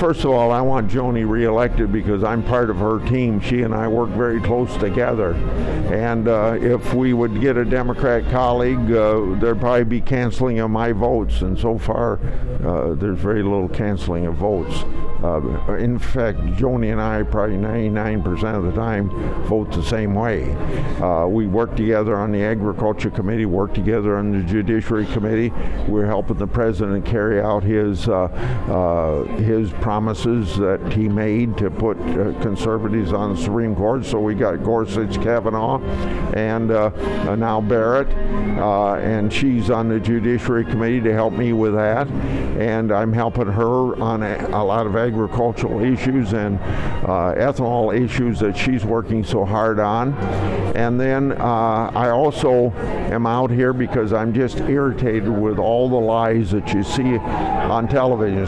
first of all, I want Joni reelected because I'm part of her team. She and I work very close together. And if we would get a Democrat colleague, there'd probably be canceling of my votes. And so far, there's very little canceling of votes. In fact, Joni and I probably 99% of the time vote the same way. We work together on the Agriculture Committee, work together on the Judiciary Committee. We're helping the President carry out his promises that he made to put conservatives on the Supreme Court. So we got Gorsuch, Kavanaugh, and now Barrett, and she's on the Judiciary Committee to help me with that. And I'm helping her on a lot of agricultural issues and ethanol issues that she's working so hard on. And then I also am out here because I'm just irritated with all the lies that you see on television.